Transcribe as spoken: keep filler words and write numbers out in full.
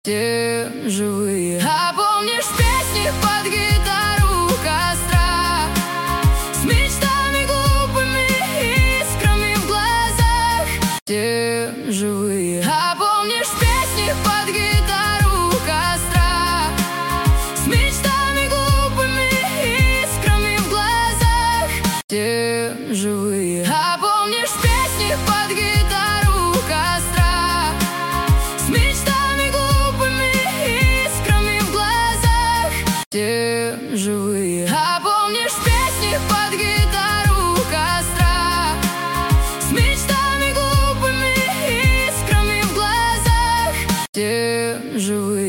Те живые. А помнишь песни под гитару костра, с мечтами глупыми, искрами в глазах? Те живые. А помнишь песни под гитару костра, с мечтами глупыми, искрами в глазах? Те живые. А помнишь песни под гитару костра, с мечтами глупыми, искрами в глазах? Те живые. А помнишь песни под гитару костра, с мечтами глупыми, искрами в глазах? Те живые.